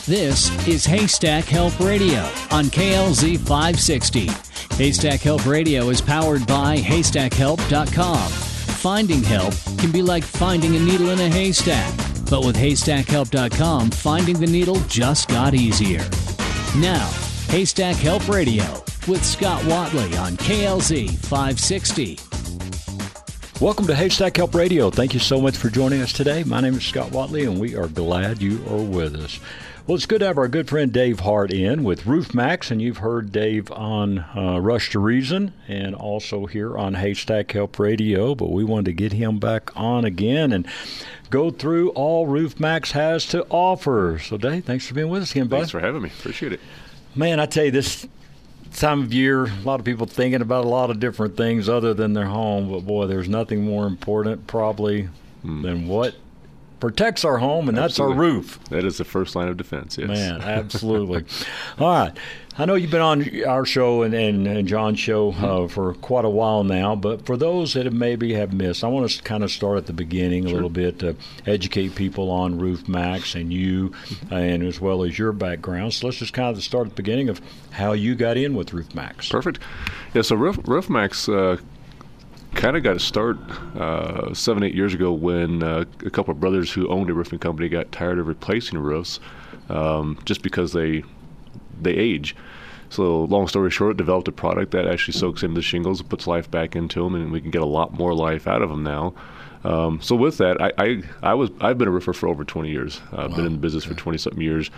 This is Haystack Help Radio on KLZ 560. Haystack Help Radio is powered by HaystackHelp.com. Finding help can be like finding a needle in a haystack, but with HaystackHelp.com, finding the needle just got easier. Now, Haystack Help Radio with Scott Watley on KLZ 560. Welcome to Haystack Help Radio. Thank you so much for joining us today. My name is Scott Watley, and we are glad you are with us. Well, it's good to have our good friend Dave Hart in with RoofMax, and you've heard Dave on Rush to Reason and also here on Haystack Help Radio, but we wanted to get him back on again and go through all RoofMax has to offer. So, Dave, thanks for being with us again, bud. Thanks for having me. Appreciate it. Man, I tell you, this time of year, a lot of people thinking about a lot of different things other than their home, but, boy, there's nothing more important probably than what protects our home, and Absolutely. That's our roof. That is the first line of defense, yes. Man, absolutely. All right. I know you've been on our show and John's show for quite a while now, but for those that maybe have missed, I want to kind of start at the beginning a little bit to educate people on RoofMax and you, and as well as your background. So let's just kind of start at the beginning of how you got in with RoofMax. Perfect. Yeah, so RoofMax kind of got a start 7-8 years ago when a couple of brothers who owned a roofing company got tired of replacing roofs just because they age. So long story short, developed a product that actually soaks into the shingles, puts life back into them, and we can get a lot more life out of them now. So with that, I've been a roofer for over 20 years. I've been in the business for 20-something years.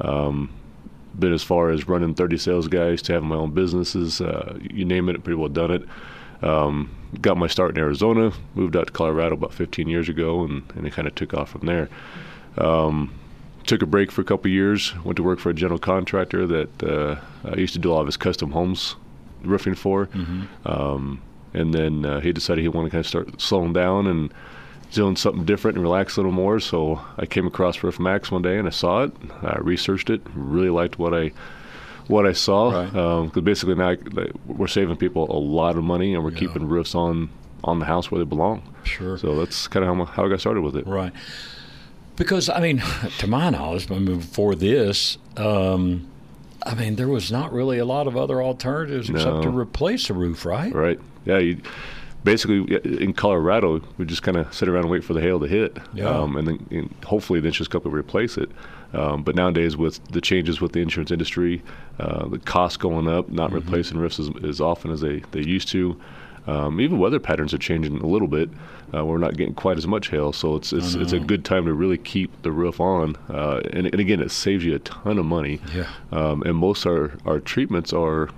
Been as far as running 30 sales guys to having my own businesses. You name it, pretty well done it. Got my start in Arizona, moved out to Colorado about 15 years ago, and it kind of took off from there. Took a break for a couple of years, went to work for a general contractor that I used to do a lot of his custom homes roofing for. And then he decided he wanted to kind of start slowing down and doing something different and relax a little more. So I came across RoofMax one day and I saw it. I researched it, really liked what I saw. Because basically now we're saving people a lot of money and we're keeping roofs on the house where they belong. Sure. So that's kind of how I got started with it. Right. Because, I mean, to my knowledge, before this, there was not really a lot of other alternatives except to replace a roof, right? Right. Yeah. Basically, in Colorado, we just kind of sit around and wait for the hail to hit, and then hopefully the insurance company will replace it. But nowadays, with the changes with the insurance industry, the costs going up, not replacing roofs as often as they used to. Even weather patterns are changing a little bit. We're not getting quite as much hail, so it's a good time to really keep the roof on. And again, it saves you a ton of money. Yeah. And most of our treatments are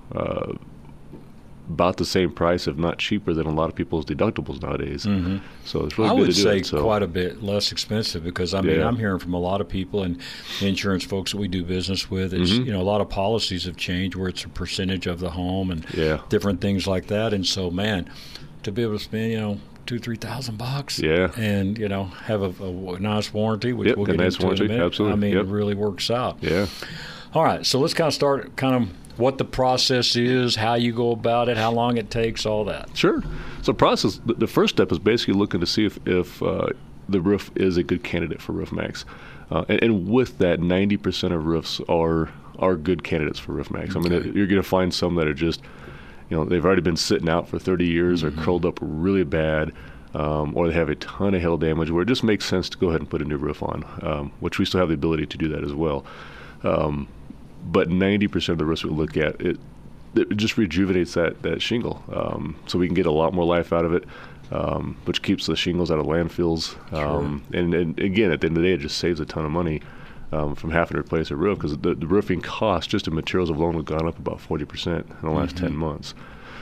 about the same price, if not cheaper, than a lot of people's deductibles nowadays. So it's really good to do it. I would say quite a bit less expensive because, I'm hearing from a lot of people and insurance folks that we do business with, it's, a lot of policies have changed where it's a percentage of the home and different things like that. And so, man, to be able to spend, $2,000-$3,000 and, have a nice warranty, which we'll get nice into warranty. in a minute. Absolutely. It really works out. Yeah. All right, so let's kind of start what the process is, how you go about it, how long it takes, all that. Sure. So process, the first step is basically looking to see if the roof is a good candidate for RoofMax. And with that, 90% of roofs are good candidates for RoofMax. I mean, you're going to find some that are just, they've already been sitting out for 30 years or curled up really bad, or they have a ton of hail damage where it just makes sense to go ahead and put a new roof on, which we still have the ability to do that as well. But 90% of the roofs we look at, it just rejuvenates that shingle. So we can get a lot more life out of it, which keeps the shingles out of landfills. And again, at the end of the day, it just saves a ton of money from having to replace a roof because the roofing cost, just in materials alone, have gone up about 40% in the last 10 months.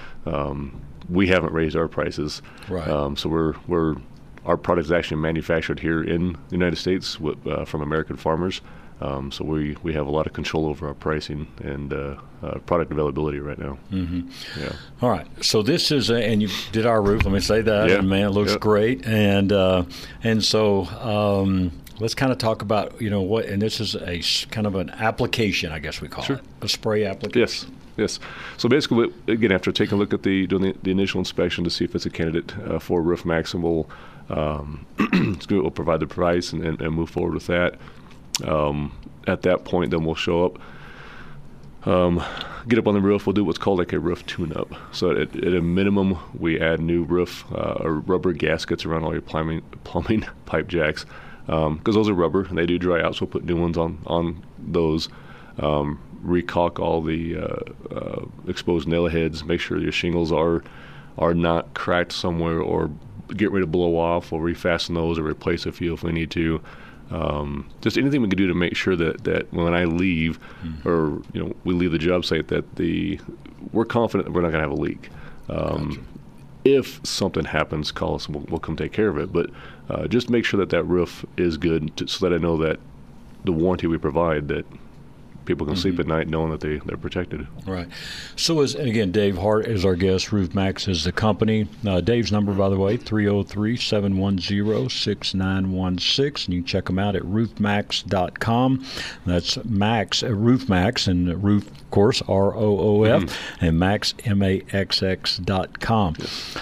We haven't raised our prices. Right. So our product is actually manufactured here in the United States from American farmers. So we have a lot of control over our pricing and product availability right now. Yeah. All right. So this is and you did our roof. Let me say that. Yeah. And man, it looks great. And so let's kind of talk about what. And this is a kind of an application, I guess we call it, a spray application. Yes. So basically, again, after taking a look at doing the initial inspection to see if it's a candidate for RoofMax, and we'll provide the price and move forward with that. At that point, then we'll show up, get up on the roof. We'll do what's called like a roof tune-up. So at a minimum, we add new roof or rubber gaskets around all your plumbing pipe jacks, because those are rubber and they do dry out. So we'll put new ones on those. Recaulk all the exposed nail heads. Make sure your shingles are not cracked somewhere, or get ready to blow off. We'll refasten those or replace a few if we need to. Just anything we can do to make sure that when I leave, or we leave the job site, that we're confident that we're not going to have a leak. Gotcha. If something happens, call us and we'll come take care of it. But just make sure that roof is good, so that I know that the warranty we provide, that people can sleep at night knowing that they're protected. Right. So, and again, Dave Hart is our guest. RoofMax is the company. Dave's number, by the way, 303-710-6916. And you can check them out at roofmax.com. That's Max, RoofMax, and Roof, of course, ROOF, and Max, MAXX.com. Yes.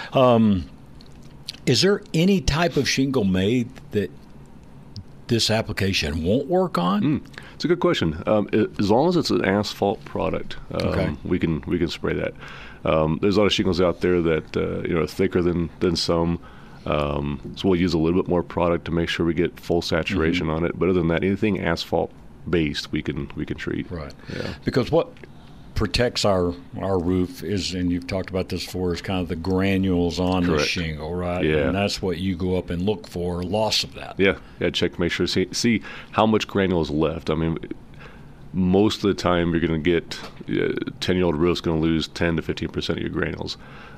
Is there any type of shingle made that this application won't work on? It's a good question. As long as it's an asphalt product, we can spray that. There's a lot of shingles out there that are thicker than some, so we'll use a little bit more product to make sure we get full saturation on it. But other than that, anything asphalt based, we can treat. Right. Yeah. Because what protects our roof is, and you've talked about this before, is kind of the granules on the shingle, right? Yeah. And that's what you go up and look for, loss of that. Yeah, check to make sure, see how much granule is left. I mean, most of the time you're going to get 10-year-old roof's going to lose 10 to 15% of your granules.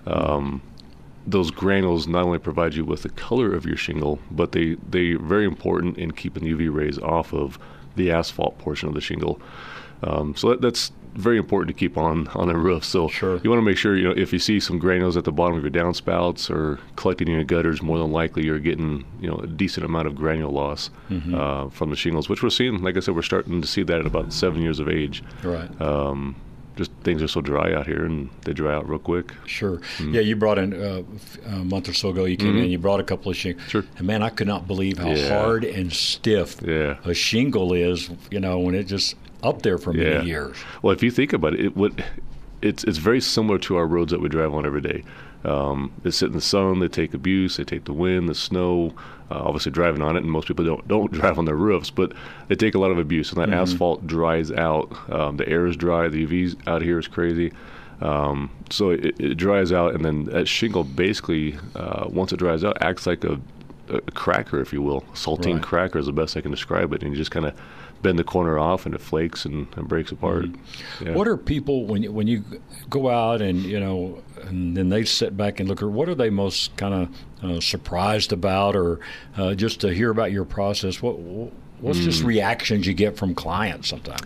Those granules not only provide you with the color of your shingle, but they're very important in keeping UV rays off of the asphalt portion of the shingle. So that's very important to keep on the roof. So sure. You want to make sure, if you see some granules at the bottom of your downspouts or collecting in your gutters, more than likely you're getting, a decent amount of granule loss from the shingles, which we're seeing. Like I said, we're starting to see that at about 7 years of age. Right. Just things are so dry out here, and they dry out real quick. Sure. Yeah, you brought in a month or so ago, you came in, you brought a couple of shingles. Sure. And man, I could not believe how hard and stiff a shingle is, when it just up there for many years. Well, if you think about it, it's very similar to our roads that we drive on every day. They sit in the sun, they take abuse, they take the wind, the snow, obviously driving on it, and most people don't drive on their roofs, but they take a lot of abuse, and that asphalt dries out. The air is dry, the UV out here is crazy. So it dries out, and then that shingle basically, once it dries out, acts like a cracker, if you will. Saltine cracker is the best I can describe it, and you just kind of bend the corner off and it flakes and breaks apart. Yeah. What are people, when you go out and and then they sit back and look at, what are they most kind of surprised about, or just to hear about your process? What's just reactions you get from clients sometimes?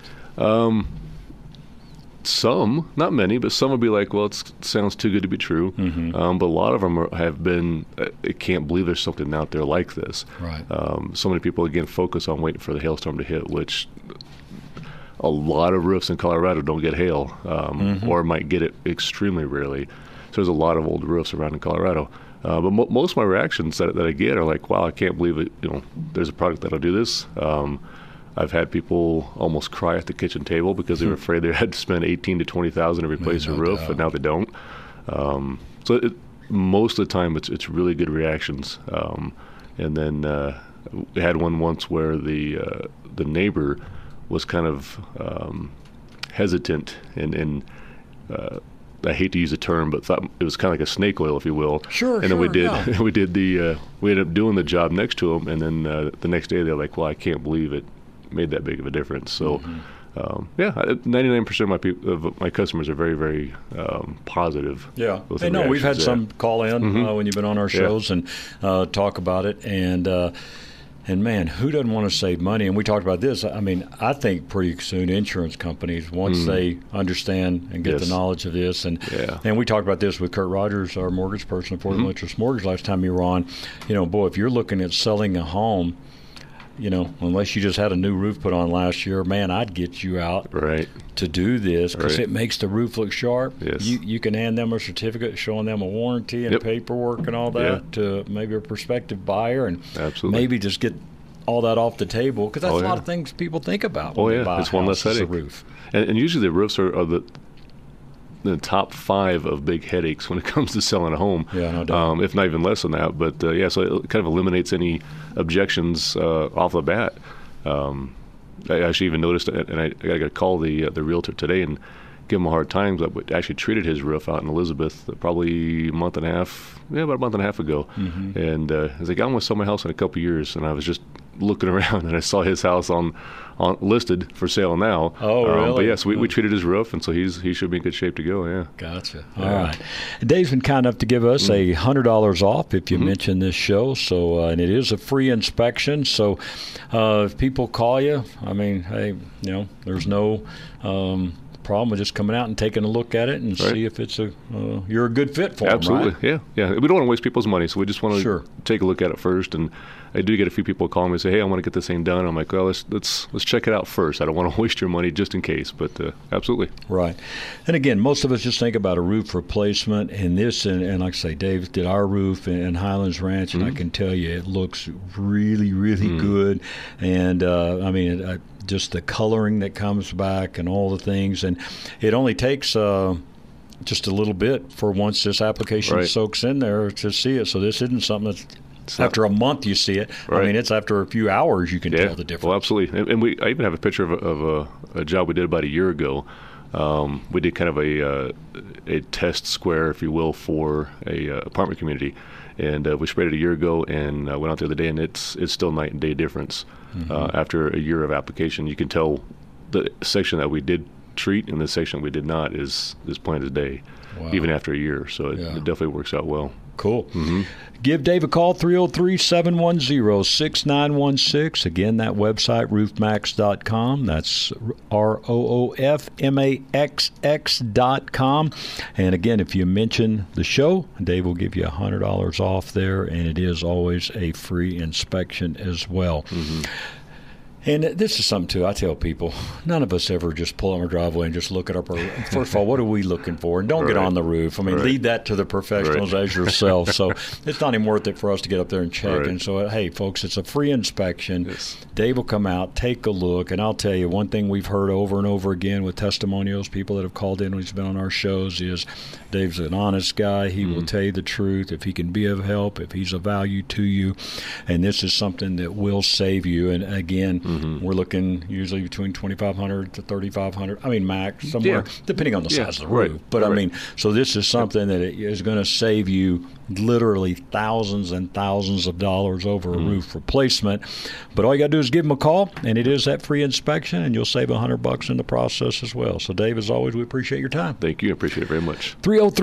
Some, not many, but some will be like, well, it sounds too good to be true. But a lot of them have been, I can't believe there's something out there like this. Right. So many people, again, focus on waiting for the hailstorm to hit, which a lot of roofs in Colorado don't get hail, or might get it extremely rarely. So there's a lot of old roofs around in Colorado. But most of my reactions that I get are like, wow, I can't believe it. There's a product that'll do this. I've had people almost cry at the kitchen table because they were afraid they had to spend $18,000 to $20,000 to replace a roof, and now they don't. So most of the time, it's really good reactions. And then we had one once where the neighbor was kind of hesitant and I hate to use the term, but thought it was kind of like a snake oil, if you will. Sure. And then we ended up doing the job next to them, and then the next day they're like, "Well, I can't believe it made that big of a difference." So, 99% of my customers are very, very positive. Yeah, they know. We've had some call in when you've been on our shows and talk about it, and man, who doesn't want to save money? And we talked about this. I mean, I think pretty soon insurance companies, once they understand and get the knowledge of this, and we talked about this with Kurt Rogers, our mortgage person for the Interest Mortgage last time you were on. Boy, if you're looking at selling a home, unless you just had a new roof put on last year, man, I'd get you out to do this because it makes the roof look sharp. Yes. You can hand them a certificate showing them a warranty and paperwork and all that to maybe a prospective buyer, and maybe just get all that off the table, because that's a lot of things people think about when they buy it's one less headache. Roof. And usually the roofs are the top 5 of big headaches when it comes to selling a home. Yeah, no doubt. If not even less than that. But so it kind of eliminates any objections off the bat. I actually even noticed, and I got to call the realtor today and give him a hard time. I actually treated his roof out in Elizabeth probably about a month and a half ago. Mm-hmm. And I was like, I'm going to sell my house in a couple of years. And I was just looking around, and I saw his house on listed for sale now. Oh, really? But yes, we treated his roof, and so he should be in good shape to go. Yeah. Gotcha. All right. Dave's been kind enough to give us $100 off if you mention this show. So, and it is a free inspection. So, if people call you, I mean, hey, there's no problem with just coming out and taking a look at it and see if it's you're a good fit for them. Absolutely. Right? Yeah. We don't want to waste people's money, so we just want to take a look at it first. And I do get a few people calling me and say, "Hey, I want to get this thing done." I'm like, "Well, let's check it out first. I don't want to waste your money just in case." But absolutely. Right. And again, most of us just think about a roof replacement, and like I say, Dave did our roof in Highlands Ranch, and I can tell you it looks really, really good. And I mean, just the coloring that comes back and all the things, and it only takes just a little bit for once this application soaks in there to see it. So this isn't something that's after a month you see it. I mean, it's after a few hours you can tell the difference. Well, absolutely. And I even have a picture of a job we did about a year ago. We did kind of a test square, if you will, for a apartment community. And we sprayed it a year ago, and went out the other day, and it's still night and day difference. After a year of application, you can tell the section that we did treat and the section we did not is plain as day, even after a year. So it definitely works out well. Cool. Give Dave a call, 303-710-6916. Again, that website, roofmax.com. That's ROOFMAXX.com. And again, if you mention the show, Dave will give you $100 off there, and it is always a free inspection as well. And this is something, too, I tell people, none of us ever just pull on our driveway and just look at our roof. First of all, what are we looking for? And don't get on the roof. I mean, leave that to the professionals as yourself. So it's not even worth it for us to get up there and check. And so, hey, folks, it's a free inspection. Yes. Dave will come out, take a look, and I'll tell you, one thing we've heard over and over again with testimonials, people that have called in when he's been on our shows, is Dave's an honest guy. He will tell you the truth. If he can be of help, if he's of value to you, and this is something that will save you. And again, we're looking usually between $2,500 to $3,500. I mean, max somewhere, depending on the size of the roof. But I mean, so this is something that is going to save you literally thousands and thousands of dollars over a roof replacement. But all you got to do is give them a call, and it is that free inspection, and you'll save $100 in the process as well. So, Dave, as always, we appreciate your time. Thank you. I appreciate it very much.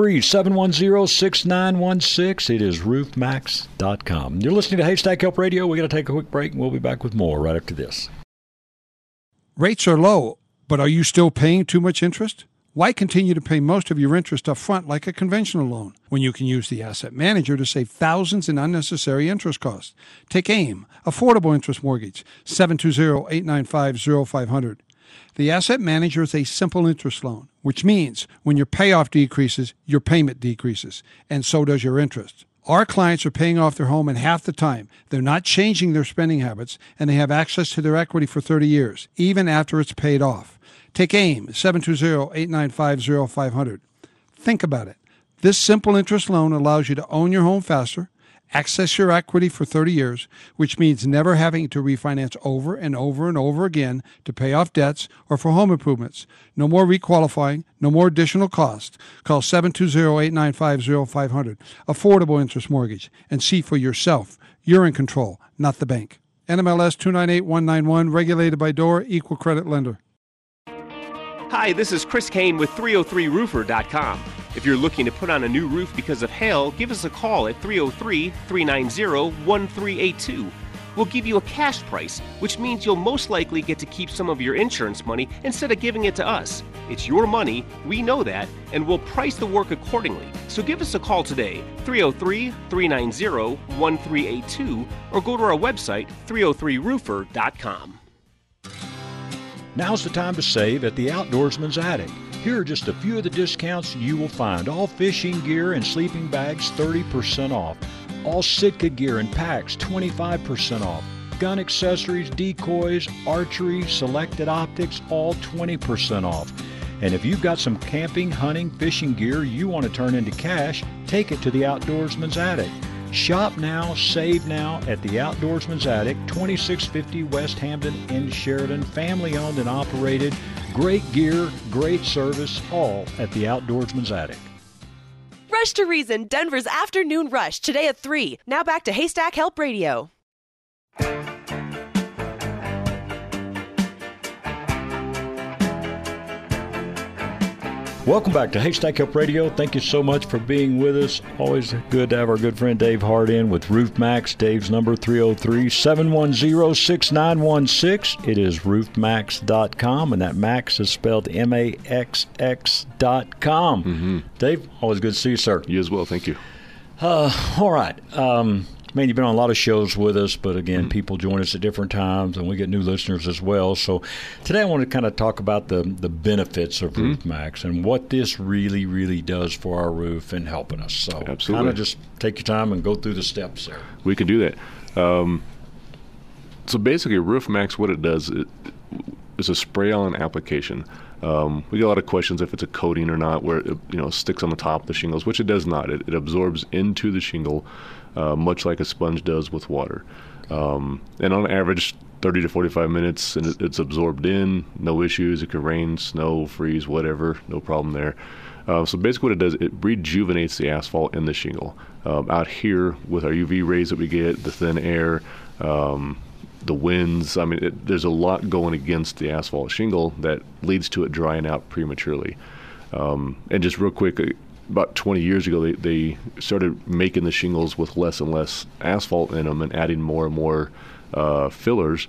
303-710-6916. It is roofmax.com. You're listening to Haystack Help Radio. We're going to take a quick break, and we'll be back with more right after this. Rates are low, but are you still paying too much interest? Why continue to pay most of your interest up front like a conventional loan when you can use the asset manager to save thousands in unnecessary interest costs? Take AIM, Affordable Interest Mortgage, 720-895-0500. The asset manager is a simple interest loan, which means when your payoff decreases, your payment decreases, and so does your interest. Our clients are paying off their home in half the time. They're not changing their spending habits, and they have access to their equity for 30 years, even after it's paid off. Take AIM, 720-895-0500. Think about it. This simple interest loan allows you to own your home faster, access your equity for 30 years, which means never having to refinance over and over and over again to pay off debts or for home improvements. No more requalifying, no more additional cost. Call 720-895-0500, Affordable Interest Mortgage, and see for yourself. You're in control, not the bank. NMLS 298191, regulated by DORA, equal credit lender. Hi, this is Chris Kane with 303roofer.com. If you're looking to put on a new roof because of hail, give us a call at 303-390-1382. We'll give you a cash price, which means you'll most likely get to keep some of your insurance money instead of giving it to us. It's your money, we know that, and we'll price the work accordingly. So give us a call today, 303-390-1382, or go to our website, 303roofer.com. Now's the time to save at the Outdoorsman's Attic. Here are just a few of the discounts you will find. All fishing gear and sleeping bags, 30% off. All Sitka gear and packs, 25% off. gun accessories, decoys, archery, selected optics, all 20% off. And if you've got some camping, hunting, fishing gear you want to turn into cash, take it to the Outdoorsman's Attic. Shop now, save now at the Outdoorsman's Attic, 2650 West Hampden in Sheridan. Family owned and operated. Great gear, great service, all at the Outdoorsman's Attic. Rush to Reason, Denver's Afternoon Rush, today at 3. Now back to Haystack Help Radio. Welcome back to Haystack Help Radio. Thank you so much for being with us. Always good to have our good friend Dave Hart in with Roof Max. Dave's number 303-710-6916. It is roofmax.com, and that Max is spelled MAXX.com. Mm-hmm. Dave, always good to see you, sir. You as well. Thank you. All right. Man, you've been on a lot of shows with us, but again, people join us at different times, and we get new listeners as well. So today I want to kind of talk about the benefits of Roof Max and what this really, really does for our roof and helping us. So absolutely, kind of just take your time and go through the steps there. We can do that. So basically, Roof Max, what it does is a spray-on application. We get a lot of questions if it's a coating or not, where it sticks on the top of the shingles, which it does not. It absorbs into the shingle, much like a sponge does with water. And on average, 30 to 45 minutes, and it's absorbed in, no issues. It could rain, snow, freeze, whatever, no problem there. So basically what it does, it rejuvenates the asphalt in the shingle. Out here, with our UV rays that we get, the thin air, the winds, I mean, there's a lot going against the asphalt shingle that leads to it drying out prematurely. And just real quick, about 20 years ago, they started making the shingles with less and less asphalt in them and adding more and more fillers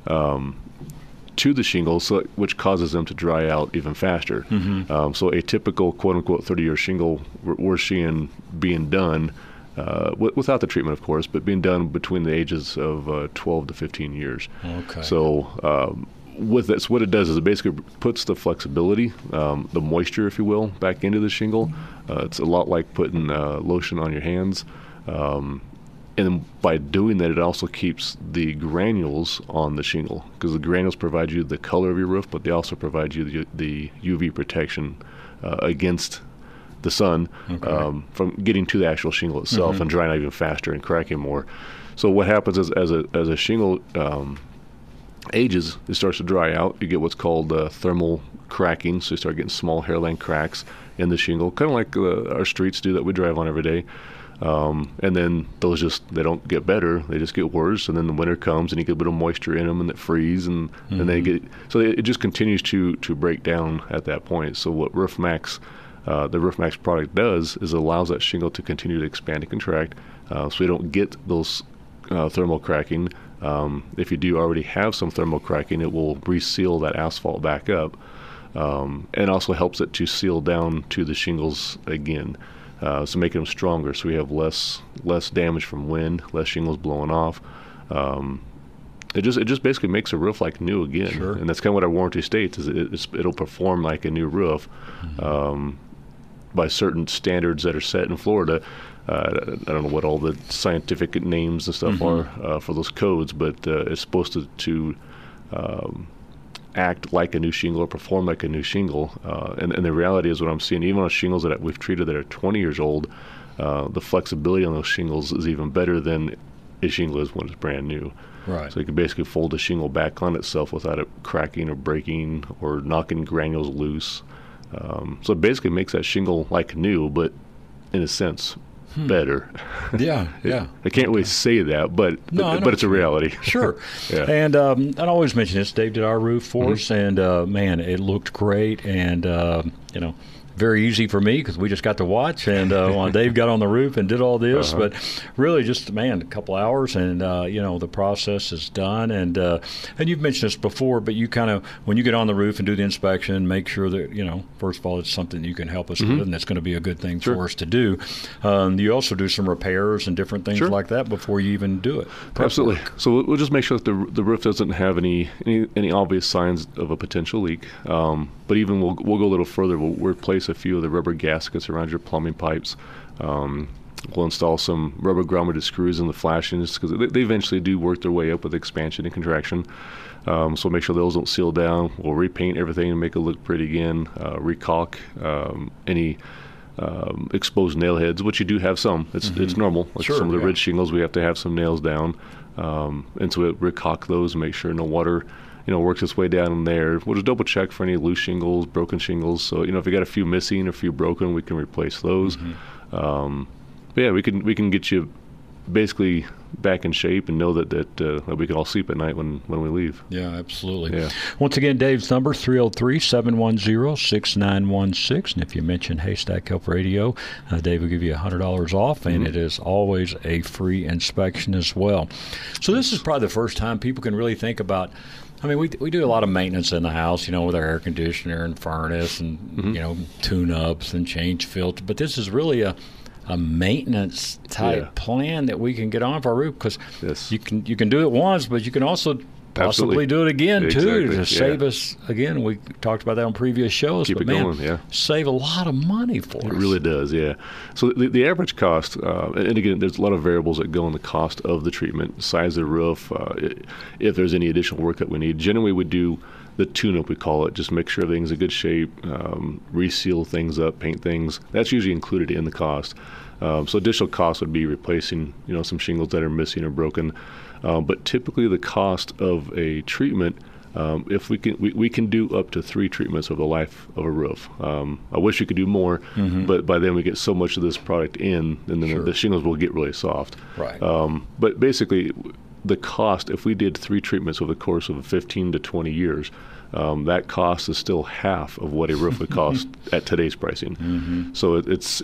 to the shingles, which causes them to dry out even faster. So a typical quote-unquote 30-year shingle we're seeing being done without the treatment, of course, but being done between the ages of 12 to 15 years. Okay. So with this, what it does is it basically puts the flexibility, the moisture, if you will, back into the shingle. It's a lot like putting lotion on your hands. And by doing that, it also keeps the granules on the shingle, because the granules provide you the color of your roof, but they also provide you the UV protection against the sun, from getting to the actual shingle itself and drying out even faster and cracking more. So what happens is as a shingle ages, it starts to dry out. You get what's called thermal cracking, so you start getting small hairline cracks in the shingle, kind of like our streets do that we drive on every day. And then those they don't get better, they just get worse, and then the winter comes and you get a bit of moisture in them and it freeze, and they get, so it just continues to break down at that point. So what Roof Max, the Roof Max product does is it allows that shingle to continue to expand and contract, so you don't get those thermal cracking. If you do already have some thermal cracking, it will reseal that asphalt back up, and also helps it to seal down to the shingles again. So making them stronger, so we have less damage from wind, less shingles blowing off. It just basically makes a roof like new again. Sure. And that's kind of what our warranty states, is it'll perform like a new roof by certain standards that are set in Florida. I don't know what all the scientific names and stuff are for those codes, but it's supposed to act like a new shingle or perform like a new shingle. And the reality is, what I'm seeing, even on shingles that we've treated that are 20 years old, the flexibility on those shingles is even better than a shingle is when it's brand new. Right. So you can basically fold the shingle back on itself without it cracking or breaking or knocking granules loose. So it basically makes that shingle like new, but in a sense, better. Yeah. I can't really say that, but it's a reality. Sure. Yeah. And I always mention this. Dave did our roof for us, and man, it looked great, and very easy for me because we just got to watch, and when Dave got on the roof and did all this, but really just, a couple hours, and the process is done, and you've mentioned this before, but you kind of, when you get on the roof and do the inspection, make sure that, first of all, it's something you can help us with, and that's going to be a good thing for us to do. You also do some repairs and different things like that before you even do it. Absolutely. So we'll just make sure that the roof doesn't have any obvious signs of a potential leak. But even we'll go a little further. We'll replace a few of the rubber gaskets around your plumbing pipes. We'll install some rubber grommeted screws in the flashings because they eventually do work their way up with expansion and contraction. So make sure those don't seal down. We'll repaint everything and make it look pretty again. Recaulk any exposed nail heads, which you do have some. It's normal. Like Sure, some of the yeah. ridge shingles, we have to have some nails down. And so we recaulk those and make sure no water works its way down in there. We'll just double check for any loose shingles, broken shingles. So, if you got a few missing, a few broken, we can replace those. But yeah, we can get you basically back in shape and know that we can all sleep at night when we leave. Yeah, absolutely. Yeah. Once again, Dave's number, 303-710-6916. And if you mention Haystack Help Radio, Dave will give you $100 off, and it is always a free inspection as well. So this is probably the first time people can really think about, we do a lot of maintenance in the house, with our air conditioner and furnace and, tune-ups and change filter. But this is really a maintenance type plan that we can get on for our roof, because you can do it once, but you can also possibly do it again too to save us. Again, we talked about that on previous shows. Keep it going, save a lot of money for us. It really does, yeah. So the average cost, and again, there's a lot of variables that go in the cost of the treatment, size of the roof, if there's any additional work that we need. Generally, we do the tune-up, we call it, just make sure everything's in good shape, reseal things up, paint things. That's usually included in the cost. So additional costs would be replacing, some shingles that are missing or broken. But typically the cost of a treatment, if we can do up to 3 treatments over the life of a roof. I wish we could do more, but by then we get so much of this product in, and then the shingles will get really soft. Right. But basically, the cost, if we did 3 treatments over the course of 15 to 20 years, that cost is still half of what a roof would cost at today's pricing. So it's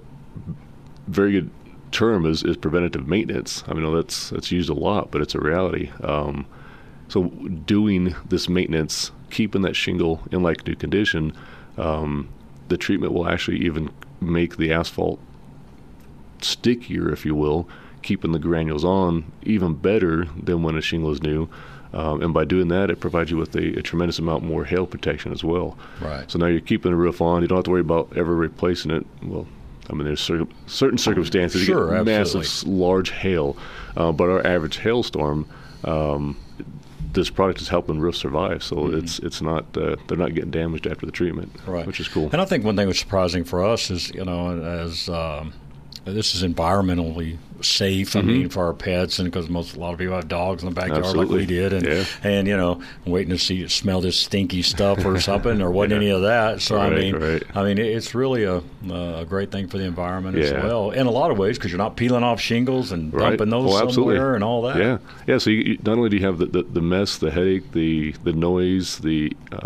very good term is preventative maintenance. I know that's used a lot, but it's a reality. So doing this maintenance, keeping that shingle in like new condition, the treatment will actually even make the asphalt stickier, if you will, keeping the granules on even better than when a shingle is new. And by doing that, it provides you with a tremendous amount more hail protection as well. Right. So now you're keeping the roof on. You don't have to worry about ever replacing it. Well, there's certain circumstances. Sure, you get absolutely. massive, large hail. But our average hailstorm, this product is helping roofs survive. So it's not they're not getting damaged after the treatment, right. Which is cool. And I think one thing that's surprising for us is, as this is environmentally safe. For our pets, and because a lot of people have dogs in the backyard. Absolutely. Like we did, and waiting to smell this stinky stuff or something. There wasn't any of that. So Right. It's really a great thing for the environment as well, in a lot of ways, because you're not peeling off shingles and dumping those somewhere and all that. Yeah. So you not only do you have the mess, the headache, the noise, the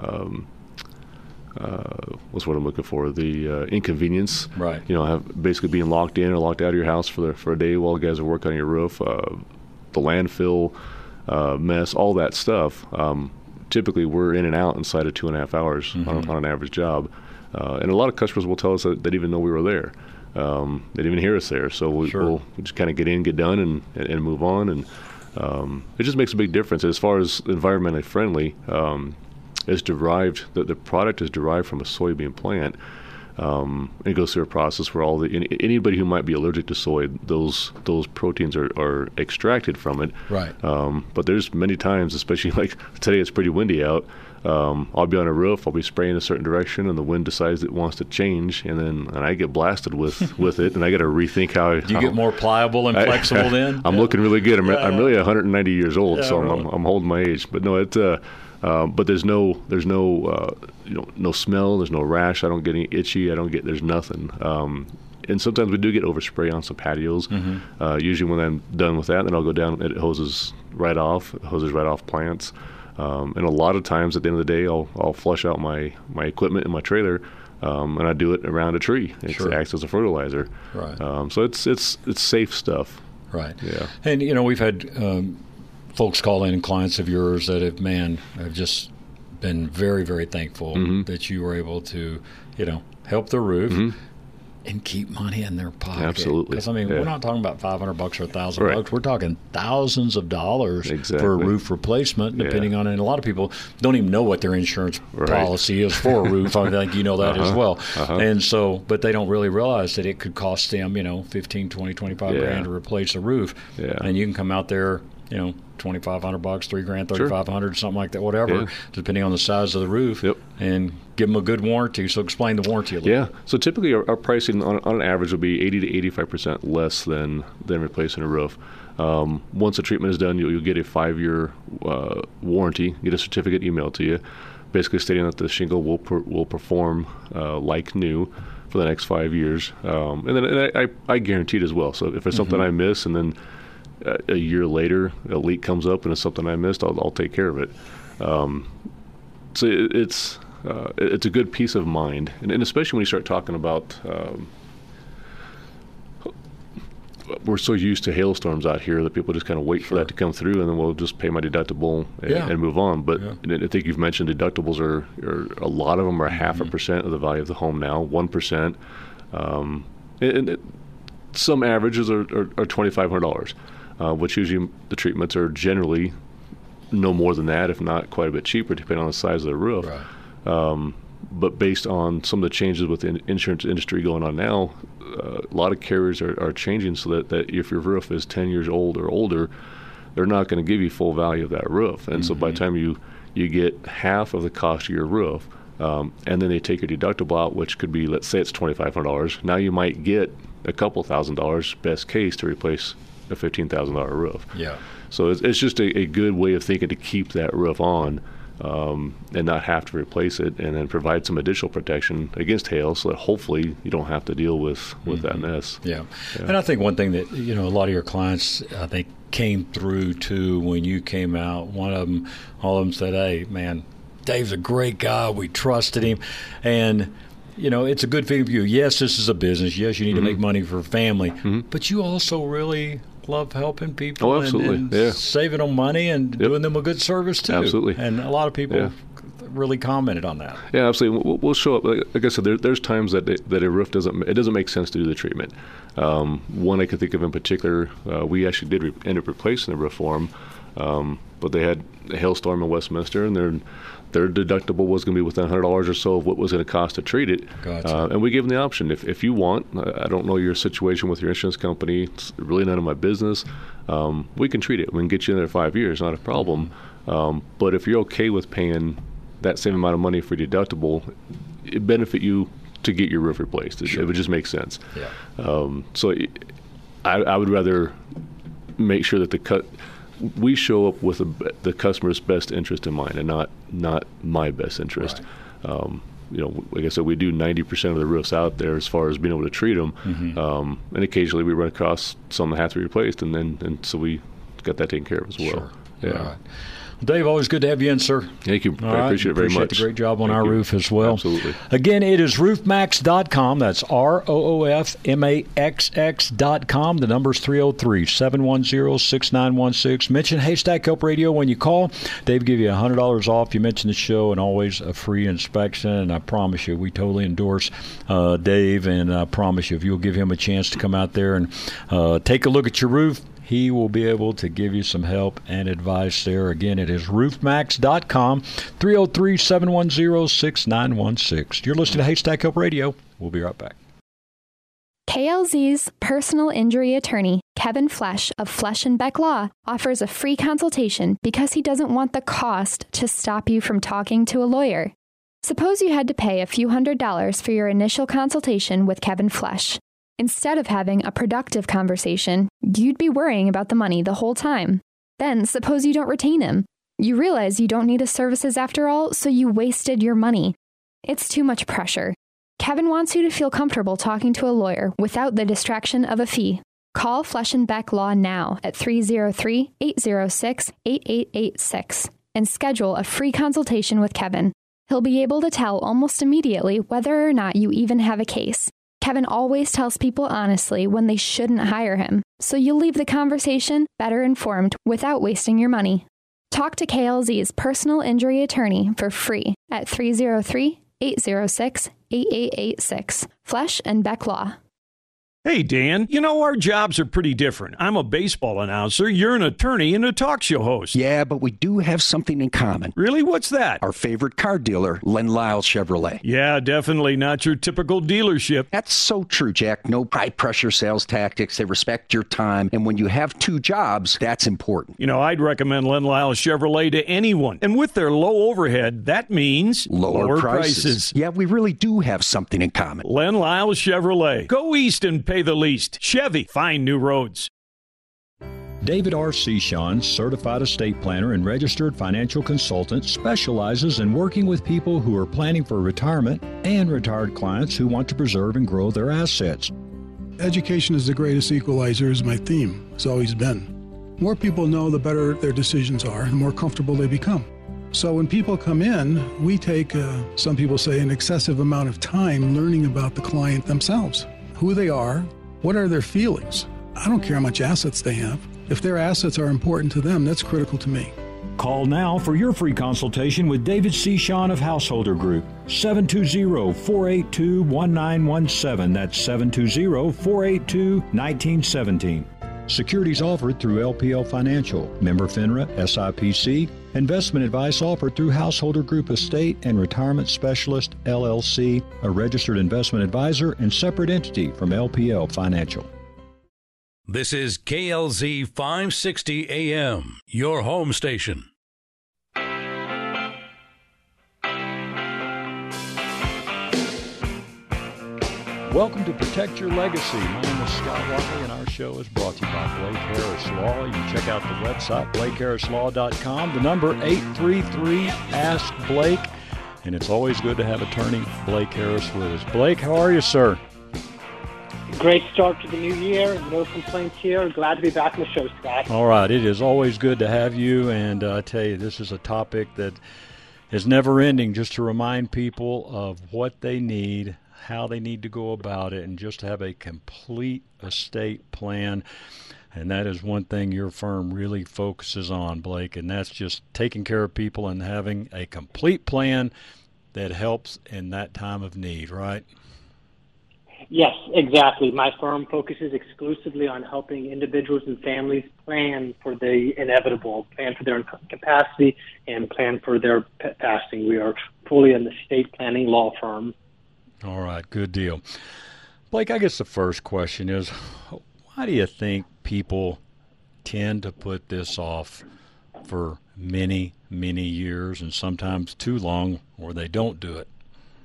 what's what I'm looking for? The inconvenience. Right. Have basically being locked in or locked out of your house for a day while guys are working on your roof. The landfill mess, all that stuff. Typically, we're in and out inside of 2.5 hours on an average job, and a lot of customers will tell us that they didn't even know we were there. They didn't even hear us there. So we'll just kind of get in, get done, and move on. And it just makes a big difference as far as environmentally friendly. Is derived, the product is derived from a soybean plant. It goes through a process where anybody who might be allergic to soy, those proteins are extracted from it. Right. But there's many times, especially like today, it's pretty windy out. I'll be on a roof, I'll be spraying a certain direction, and the wind decides it wants to change, and I get blasted with it, and I got to rethink how. Do you get more pliable and flexible then? I'm looking really good. I'm really 190 years old, so really. I'm holding my age. But no, but there's no smell. There's no rash. I don't get any itchy. There's nothing. And sometimes we do get overspray on some patios. Usually when I'm done with that, then I'll go down. It hoses right off plants. And a lot of times at the end of the day, I'll flush out my equipment in my trailer, and I do it around a tree. It acts as a fertilizer. Right. So it's safe stuff. Right. Yeah. And we've had folks call in, clients of yours that have just been very, very thankful that you were able to help their roof. and keep money in their pocket. Absolutely. Because, I mean, we're not talking about $500 or $1,000. Right. We're talking thousands of dollars for a roof replacement, depending on it. And a lot of people don't even know what their insurance policy is for a roof. I think you know that as well. And so, but they don't really realize that it could cost them, 15, 20, 25 grand to replace a roof. Yeah. And you can come out there, $2,500, $3,000, $3,500, something like that, whatever, depending on the size of the roof, and give them a good warranty. So explain the warranty a little bit. So typically our pricing on average will be 80 to 85% less than replacing a roof. Once the treatment is done, you'll get a 5-year warranty, get a certificate emailed to you, basically stating that the shingle will perform like new for the next 5 years. And then I guarantee it as well. So if there's something I miss and then a year later a leak comes up and it's something I missed, I'll take care of it. So it's a good peace of mind, and especially when you start talking about we're so used to hailstorms out here that people just kind of wait for that to come through, and then we'll just pay my deductible and move on. But I think you've mentioned deductibles are a lot of them are 0.5% of the value of the home now, 1%, and some averages are $2,500. Which usually the treatments are generally no more than that, if not quite a bit cheaper, depending on the size of the roof. Right. But based on some of the changes with the insurance industry going on now, a lot of carriers are changing so that if your roof is 10 years old or older, they're not going to give you full value of that roof. And so by the time you get half of the cost of your roof, and then they take your deductible out, which could be, let's say it's $2,500. Now you might get a couple $1,000s, best case, to replace a $15,000 roof. Yeah. So it's just a good way of thinking to keep that roof on and not have to replace it, and then provide some additional protection against hail so that hopefully you don't have to deal with that mess. Yeah. And I think one thing that, a lot of your clients, I think, came through too when you came out. All of them said, hey, man, Dave's a great guy. We trusted him. And it's a good feeling for you. Yes, this is a business. Yes, you need to make money for family. But you also really love helping people and saving them money and doing them a good service, too. Absolutely. And a lot of people really commented on that. Yeah, absolutely. We'll show up. Like I said, there's times that a roof doesn't make sense to do the treatment. One I can think of in particular, we actually did end up replacing the roof for them, but they had a hailstorm in Westminster, and their deductible was going to be within $100 or so of what was going to cost to treat it. Gotcha. And we gave them the option. If you want, I don't know your situation with your insurance company, it's really none of my business, we can treat it. We can get you in there 5 years, not a problem. But if you're okay with paying that same amount of money for deductible, it benefit you to get your roof replaced. It would just make sense. Yeah. So I would rather make sure that we show up with the customer's best interest in mind, and not my best interest. Right. Like I said, we do 90% of the roofs out there as far as being able to treat them, and occasionally we run across some that have to be replaced, and so we got that taken care of as well. Sure. Yeah. All right. Dave, always good to have you in, sir. Thank you. I appreciate it very much. The great job on our roof as well. Absolutely. Again, it is roofmax.com. That's ROOFMAXX.com. The number is 303-710-6916. Mention Haystack Help Radio when you call. Dave will give you $100 off. You mention the show, and always a free inspection. And I promise you, we totally endorse Dave, and I promise you, if you'll give him a chance to come out there and take a look at your roof, he will be able to give you some help and advice there. Again, it is roofmax.com, 303-710-6916. You're listening to Haystack Help Radio. We'll be right back. KLZ's personal injury attorney, Kevin Flesh of Flesh & Beck Law, offers a free consultation because he doesn't want the cost to stop you from talking to a lawyer. Suppose you had to pay a few $100s for your initial consultation with Kevin Flesh. Instead of having a productive conversation, you'd be worrying about the money the whole time. Then, suppose you don't retain him. You realize you don't need his services after all, so you wasted your money. It's too much pressure. Kevin wants you to feel comfortable talking to a lawyer without the distraction of a fee. Call Flesh & Beck Law now at 303-806-8886 and schedule a free consultation with Kevin. He'll be able to tell almost immediately whether or not you even have a case. Kevin always tells people honestly when they shouldn't hire him, so you'll leave the conversation better informed without wasting your money. Talk to KLZ's personal injury attorney for free at 303 806-8886. Flesh and Beck Law. Hey, Dan, you know, our jobs are pretty different. I'm a baseball announcer. You're an attorney and a talk show host. Yeah, but we do have something in common. Really? What's that? Our favorite car dealer, Len Lyle Chevrolet. Yeah, definitely not your typical dealership. That's so true, Jack. No high-pressure sales tactics. They respect your time. And when you have two jobs, that's important. You know, I'd recommend Len Lyle Chevrolet to anyone. And with their low overhead, that means lower prices. Yeah, we really do have something in common. Len Lyle Chevrolet. Go east and pay the least. Chevy, find new roads. David R. Sechon, certified estate planner and registered financial consultant, specializes in working with people who are planning for retirement and retired clients who want to preserve and grow their assets. Education is the greatest equalizer is my theme. It's always been. More people know, the better their decisions are, the more comfortable they become. So when people come in, we take, some people say, an excessive amount of time learning about the client themselves. Who they are, what are their feelings. I don't care how much assets they have. If their assets are important to them, that's critical to me. Call now for your free consultation with David Sechon of Householder Group. 720-482-1917. That's 720-482-1917. Securities offered through LPL Financial, member FINRA, SIPC. Investment advice offered through Householder Group Estate and Retirement Specialist, LLC, a registered investment advisor and separate entity from LPL Financial. This is KLZ 560 AM, your home station. Welcome to Protect Your Legacy. My name is Scott Watley, and our show is brought to you by Blake Harris Law. You can check out the website, BlakeHarrisLaw.com. The number 833-ASK-BLAKE. And it's always good to have attorney Blake Harris with us. Blake, how are you, sir? Great start to the new year. No complaints here. Glad to be back on the show, Scott. All right. It is always good to have you. And I tell you, this is a topic that is never ending, just to remind people of what they need, how they need to go about it, and just to have a complete estate plan. And that is one thing your firm really focuses on, Blake, and that's just taking care of people and having a complete plan that helps in that time of need, right? Yes, exactly. My firm focuses exclusively on helping individuals and families plan for the inevitable, plan for their incapacity, and plan for their passing. We are fully an estate planning law firm. All right, good deal. Blake, I guess the first question is, why do you think people tend to put this off for many, many years, and sometimes too long, or they don't do it?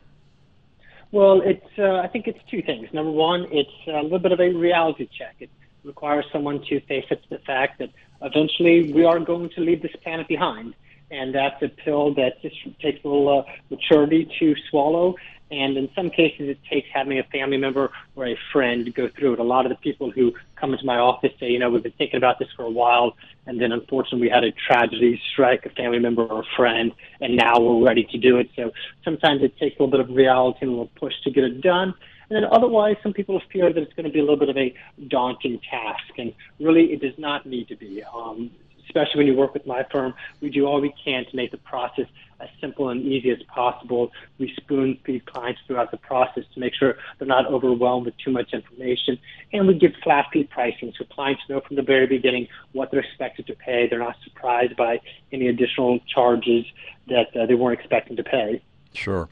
Well, I think it's two things. Number one, it's a little bit of a reality check. It requires someone to face up to the fact that eventually we are going to leave this planet behind, and that's a pill that just takes a little maturity to swallow. And in some cases, it takes having a family member or a friend go through it. A lot of the people who come into my office say, we've been thinking about this for a while, and then unfortunately we had a tragedy strike a family member or a friend, and now we're ready to do it. So sometimes it takes a little bit of reality and a little push to get it done. And then otherwise, some people fear that it's going to be a little bit of a daunting task, and really it does not need to be. Especially when you work with my firm, we do all we can to make the process as simple and easy as possible. We spoon feed clients throughout the process to make sure they're not overwhelmed with too much information. And we give flat fee pricing so clients know from the very beginning what they're expected to pay. They're not surprised by any additional charges that they weren't expecting to pay. Sure.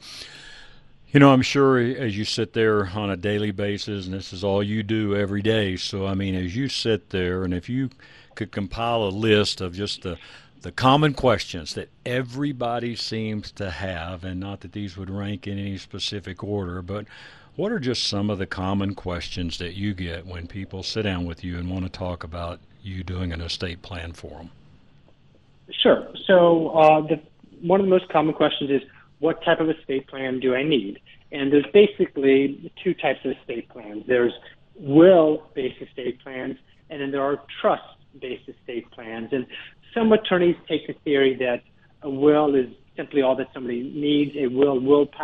I'm sure as you sit there on a daily basis, and this is all you do every day, so, as you sit there, and if you could compile a list of just the common questions that everybody seems to have, and not that these would rank in any specific order, but what are just some of the common questions that you get when people sit down with you and want to talk about you doing an estate plan for them? Sure. So one of the most common questions is, what type of estate plan do I need? And there's basically two types of estate plans. There's will-based estate plans, and then there are trust-based estate plans. And some attorneys take the theory that a will is simply all that somebody needs. A will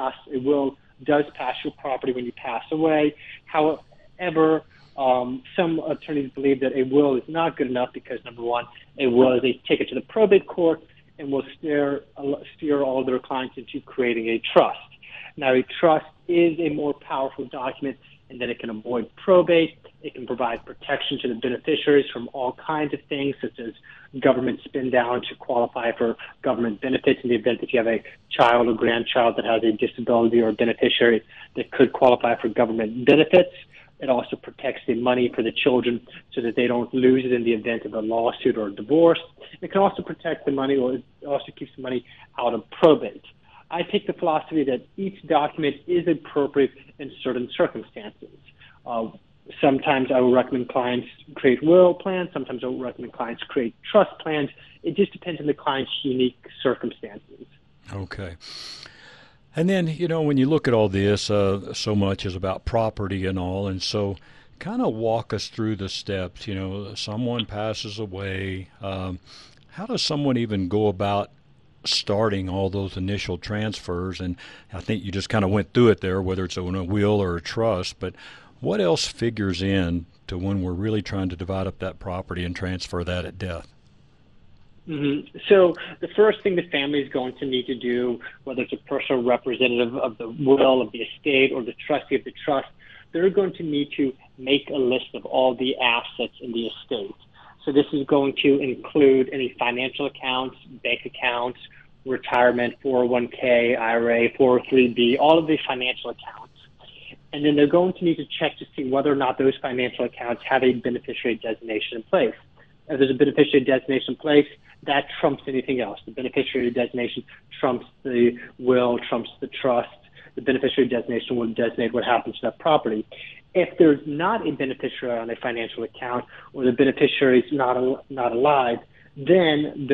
does pass your property when you pass away. However, some attorneys believe that a will is not good enough because, number one, a will is they take it to the probate court and will steer all of their clients into creating a trust. Now, a trust is a more powerful document in that it can avoid probate. It can provide protection to the beneficiaries from all kinds of things, such as government spin down to qualify for government benefits in the event that you have a child or grandchild that has a disability or a beneficiary that could qualify for government benefits. It also protects the money for the children so that they don't lose it in the event of a lawsuit or a divorce. It can also protect the money, or it also keeps the money out of probate. I take the philosophy that each document is appropriate in certain circumstances. Sometimes I will recommend clients create will plans. Sometimes I will recommend clients create trust plans. It just depends on the client's unique circumstances. Okay. And then, when you look at all this, so much is about property and all, and so kind of walk us through the steps. Someone passes away. How does someone even go about starting all those initial transfers? And I think you just kind of went through it there, whether it's in a will or a trust, but what else figures in to when we're really trying to divide up that property and transfer that at death? Mm-hmm. So the first thing the family is going to need to do, whether it's a personal representative of the will of the estate or the trustee of the trust, they're going to need to make a list of all the assets in the estate. So this is going to include any financial accounts, bank accounts, retirement, 401k, IRA, 403b, all of the financial accounts. And then they're going to need to check to see whether or not those financial accounts have a beneficiary designation in place. If there's a beneficiary designation in place, that trumps anything else. The beneficiary designation trumps the will, trumps the trust. The beneficiary designation will designate what happens to that property. If there's not a beneficiary on a financial account, or the beneficiary is not alive, then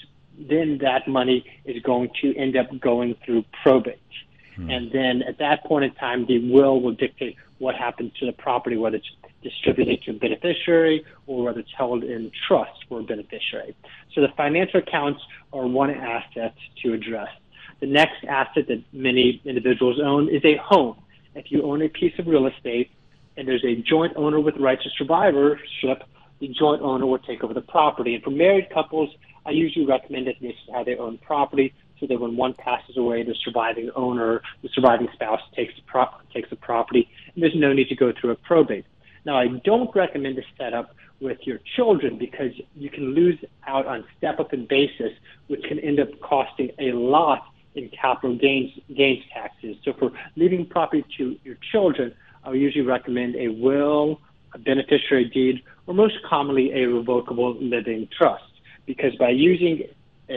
that money is going to end up going through probate. And then at that point in time, the will dictate what happens to the property, whether it's distributed to a beneficiary or whether it's held in trust for a beneficiary. So the financial accounts are one asset to address. The next asset that many individuals own is a home. If you own a piece of real estate and there's a joint owner with rights of survivorship, the joint owner will take over the property. And for married couples, I usually recommend that this is how they own property, so that when one passes away, the surviving owner, the surviving spouse takes the property, and there's no need to go through a probate. Now, I don't recommend this setup with your children because you can lose out on step-up and basis, which can end up costing a lot in capital gains taxes. So for leaving property to your children, I would usually recommend a will, a beneficiary deed, or most commonly a revocable living trust, because by using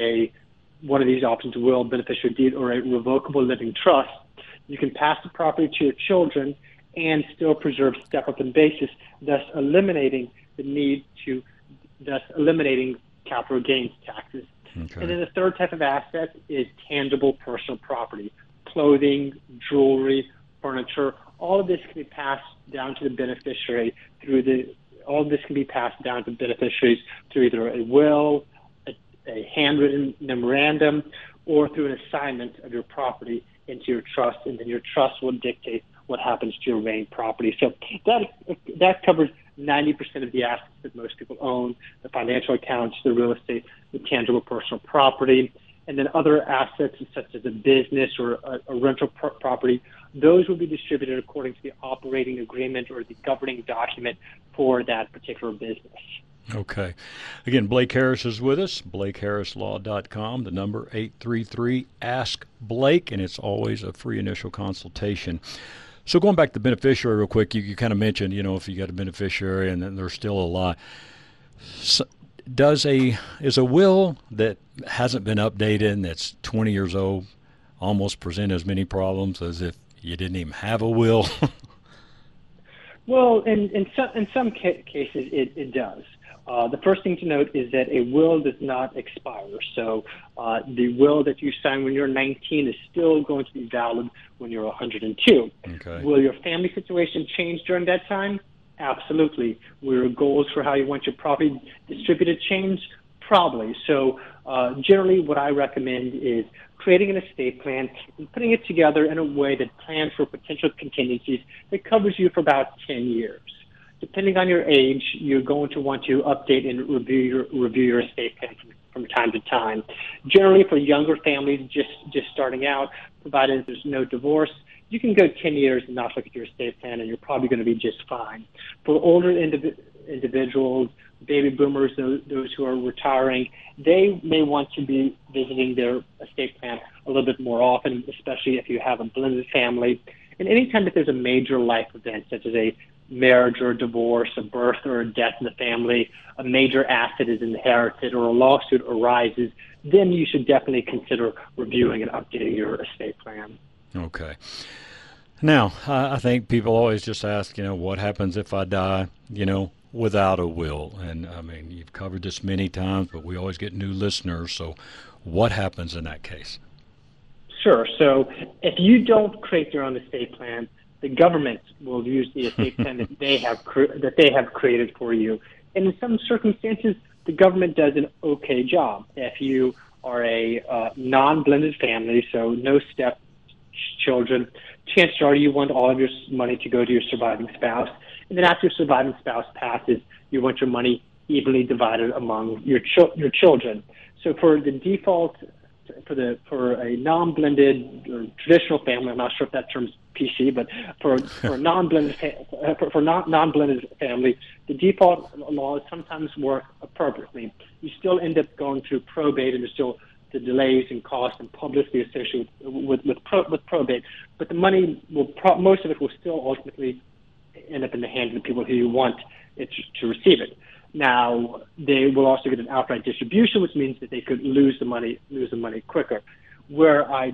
one of these options, will, beneficiary deed, or a revocable living trust, you can pass the property to your children and still preserve step-up and basis, thus eliminating capital gains taxes. Okay. And then the third type of asset is tangible personal property, clothing, jewelry, furniture. All of this can be passed down to the beneficiary through either a will, a handwritten memorandum, or through an assignment of your property into your trust, and then your trust will dictate what happens to your remaining property. So that covers 90% of the assets that most people own: the financial accounts, the real estate, the tangible personal property, and then other assets such as a business or a rental property. Those will be distributed according to the operating agreement or the governing document for that particular business. Okay. Again, Blake Harris is with us, BlakeHarrisLaw.com, the number 833-ASK-BLAKE, and it's always a free initial consultation. So going back to the beneficiary real quick, you kind of mentioned, if you got a beneficiary and then they're still alive. So is a will that hasn't been updated and that's 20 years old almost present as many problems as if you didn't even have a will? Well, in some cases, it does. The first thing to note is that a will does not expire. So the will that you sign when you're 19 is still going to be valid when you're 102. Okay. Will your family situation change during that time? Absolutely. Will your goals for how you want your property distributed change? Probably. So generally what I recommend is creating an estate plan and putting it together in a way that plans for potential contingencies that covers you for about 10 years. Depending on your age, you're going to want to update and review your estate plan from time to time. Generally, for younger families just starting out, provided there's no divorce, you can go 10 years and not look at your estate plan, and you're probably going to be just fine. For older individuals, baby boomers, those who are retiring, they may want to be visiting their estate plan a little bit more often, especially if you have a blended family. And anytime that there's a major life event, such as a marriage or a divorce, a birth or a death in the family, a major asset is inherited, or a lawsuit arises, then you should definitely consider reviewing and updating your estate plan. Okay. Now, I think people always just ask, what happens if I die, without a will? And, I mean, you've covered this many times, but we always get new listeners. So what happens in that case? Sure. So if you don't create your own estate plan, the government will use the estate plan that they have created for you. And in some circumstances, the government does an okay job. If you are a non-blended family, so no step children, chances are you want all of your money to go to your surviving spouse. And then after your surviving spouse passes, you want your money evenly divided among your children. So for the default, for a non-blended or traditional family, I'm not sure if that term's PC, but for a non-blended non-blended family, the default laws sometimes work appropriately. You still end up going through probate, and there's still the delays and costs and publicity associated with probate, but the money most of it will still ultimately end up in the hands of the people who you want it to receive it. Now, they will also get an outright distribution, which means that they could lose the money quicker. Where I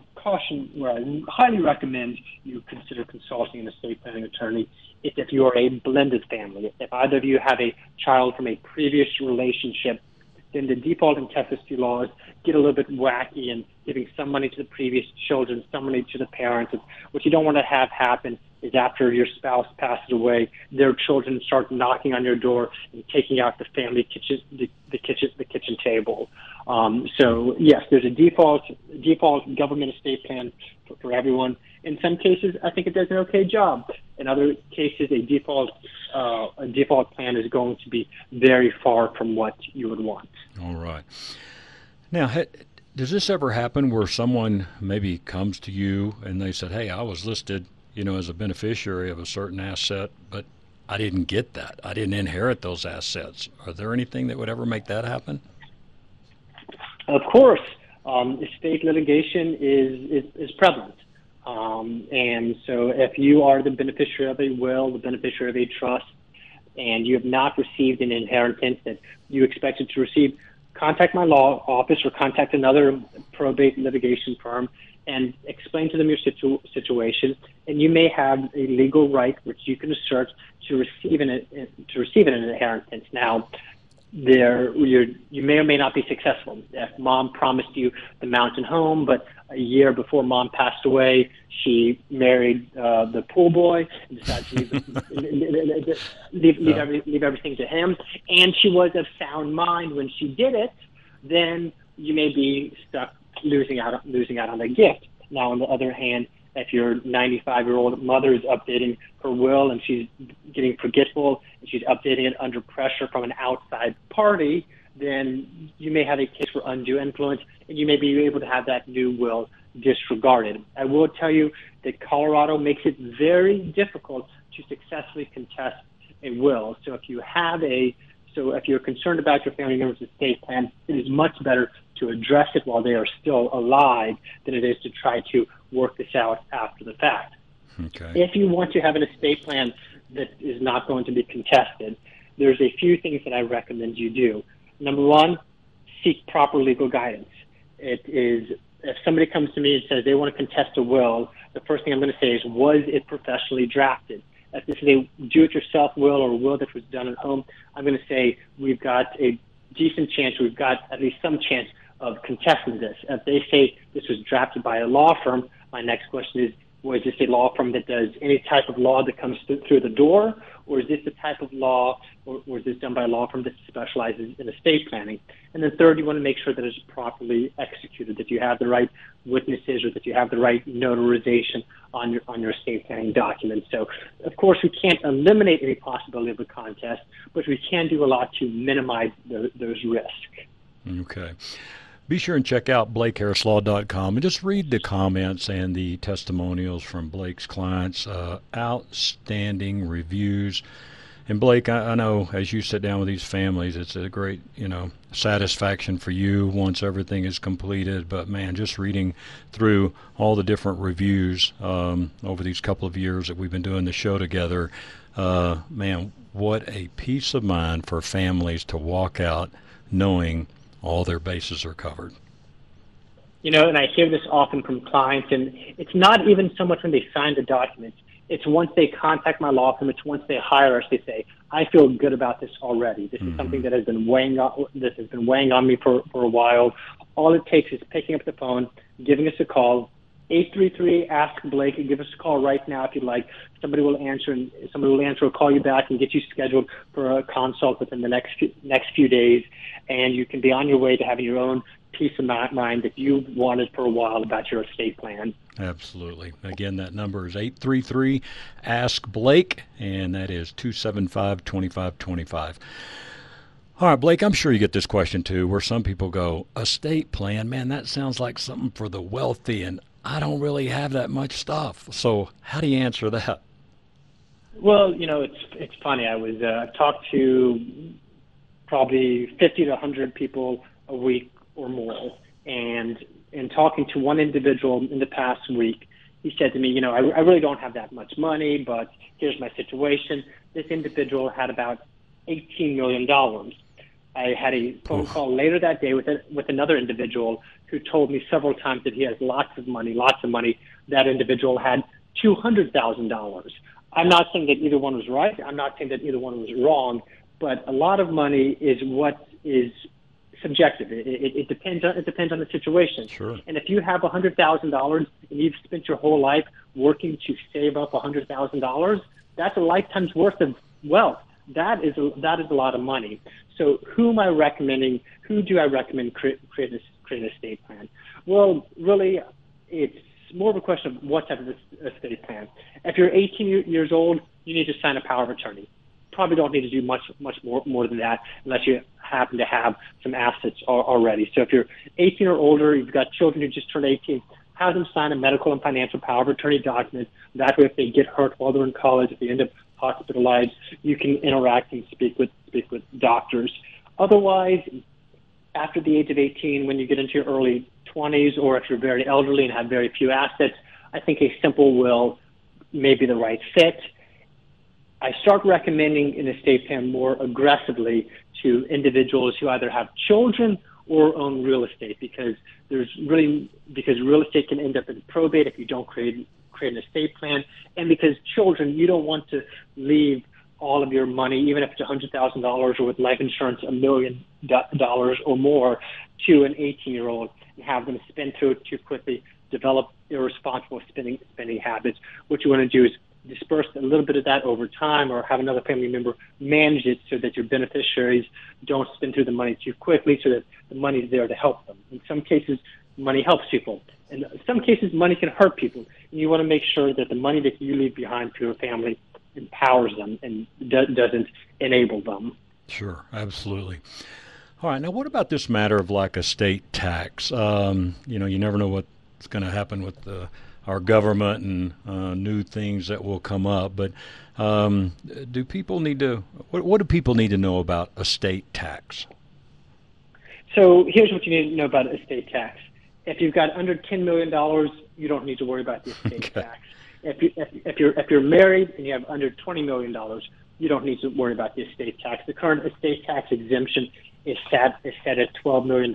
highly recommend you consider consulting an estate planning attorney is if you are a blended family. If either of you have a child from a previous relationship, then the default intestacy laws get a little bit wacky and giving some money to the previous children, some money to the parents. What you don't want to have happen is after your spouse passes away, their children start knocking on your door and taking out the family kitchen, the kitchen table. So yes, there's a default government estate plan for everyone. In some cases, I think it does an okay job. In other cases, a default plan is going to be very far from what you would want. All right. Now, does this ever happen where someone maybe comes to you and they said, "Hey, I was listed, as a beneficiary of a certain asset, but I didn't get that. I didn't inherit those assets." Are there anything that would ever make that happen? Of course, estate litigation is prevalent. And so if you are the beneficiary of a will, the beneficiary of a trust, and you have not received an inheritance that you expected to receive, contact my law office or contact another probate litigation firm and explain to them your situation. And you may have a legal right which you can assert to receive an inheritance. Now, you may or may not be successful. If mom promised you the mountain home, but a year before mom passed away, she married the pool boy and decided to leave everything to him, and she was of sound mind when she did it, then you may be stuck losing out on the gift. Now, on the other hand, if your 95-year-old mother is updating her will and she's getting forgetful and she's updating it under pressure from an outside party, then you may have a case for undue influence and you may be able to have that new will disregarded. I will tell you that Colorado makes it very difficult to successfully contest a will. So if you're concerned about your family member's estate plan, it is much better to address it while they are still alive than it is to try to work this out after the fact. Okay. If you want to have an estate plan that is not going to be contested, there's a few things that I recommend you do. Number one, seek proper legal guidance. If somebody comes to me and says they want to contest a will, the first thing I'm going to say is, was it professionally drafted? If this is a do-it-yourself will or a will that was done at home, I'm going to say we've got a decent chance, we've got at least some chance of contesting this. If they say this was drafted by a law firm, my next question is, was this a law firm that does any type of law that comes through the door, or is this the type of law, or is this done by a law firm that specializes in estate planning? And then third, you want to make sure that it's properly executed, that you have the right witnesses or that you have the right notarization on your estate planning documents. So, of course, we can't eliminate any possibility of a contest, but we can do a lot to minimize those risks. Okay. Be sure and check out BlakeHarrisLaw.com and just read the comments and the testimonials from Blake's clients. Outstanding reviews. And Blake, I know as you sit down with these families, it's a great, satisfaction for you once everything is completed. But, man, just reading through all the different reviews over these couple of years that we've been doing the show together, man, what a peace of mind for families to walk out knowing all their bases are covered. And I hear this often from clients, and it's not even so much when they sign the documents. It's once they contact my law firm, it's once they hire us, they say, I feel good about this already. This is something that has been weighing on me for a while. All it takes is picking up the phone, giving us a call, 833-ASK-BLAKE, and give us a call right now if you'd like. Somebody will answer or call you back and get you scheduled for a consult within the next few days, and you can be on your way to having your own peace of mind that you've wanted for a while about your estate plan. Absolutely. Again, that number is 833-ASK-BLAKE, and that is 275-2525. All right, Blake, I'm sure you get this question too, where some people go, estate plan, man, that sounds like something for the wealthy, and I don't really have that much stuff. So how do you answer that? Well, it's funny. I was talked to probably 50 to 100 people a week or more, and in talking to one individual in the past week, he said to me, I really don't have that much money, but here's my situation. This individual had about $18 million. I had a phone call later that day with another individual who told me several times that he has lots of money. That individual had $200,000. I'm not saying that either one was right. I'm not saying that either one was wrong, but a lot of money is what is subjective. It depends on the situation. Sure. And if you have $100,000 and you've spent your whole life working to save up $100,000, that's a lifetime's worth of wealth. That is a lot of money. So who am I recommending? Who do I recommend create an estate plan? Well, really, it's more of a question of what type of estate plan. If you're 18 years old, you need to sign a power of attorney. Probably don't need to do much more than that unless you happen to have some assets already. So if you're 18 or older, you've got children who just turned 18, have them sign a medical and financial power of attorney document. That way, if they get hurt while they're in college, if they end up hospitalized, you can interact and speak with doctors. Otherwise, after the age of 18, when you get into your early 20s, or if you're very elderly and have very few assets, I think a simple will may be the right fit. I start recommending an estate plan more aggressively to individuals who either have children or own real estate, because real estate can end up in probate if you don't create an estate plan, and because children, you don't want to leave all of your money, even if it's $100,000 or with life insurance $1 million or more, to an 18-year-old and have them spend through it too quickly, develop irresponsible spending habits. What you want to do is disperse a little bit of that over time, or have another family member manage it so that your beneficiaries don't spend through the money too quickly, so that the money is there to help them. In some cases, money helps people. In some cases, money can hurt people. And you want to make sure that the money that you leave behind for your family empowers them and doesn't enable them. Sure, absolutely. All right, now what about this matter of like estate tax? You never know what's going to happen with our government and new things that will come up. But do people need to? What do people need to know about estate tax? So here's what you need to know about estate tax. If you've got under $10 million, you don't need to worry about the estate tax. If you're married and you have under $20 million, you don't need to worry about the estate tax. The current estate tax exemption is set at $12 million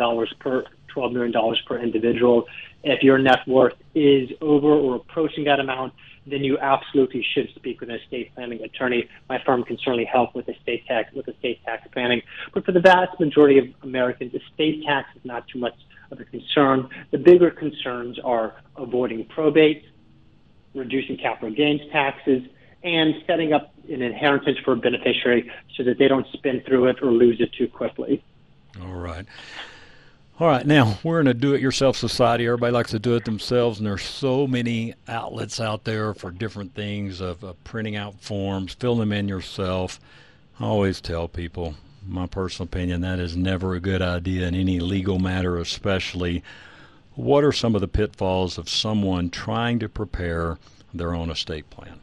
per individual. If your net worth is over or approaching that amount, then you absolutely should speak with an estate planning attorney. My firm can certainly help with estate tax planning. But for the vast majority of Americans, estate tax is not too much of a concern. The bigger concerns are avoiding probate, reducing capital gains taxes, and setting up an inheritance for a beneficiary so that they don't spin through it or lose it too quickly. All right. Now, we're in a do-it-yourself society. Everybody likes to do it themselves, and there's so many outlets out there for different things of printing out forms, filling them in yourself. I always tell people, my personal opinion, that is never a good idea in any legal matter, especially. What are some of the pitfalls of someone trying to prepare their own estate plan?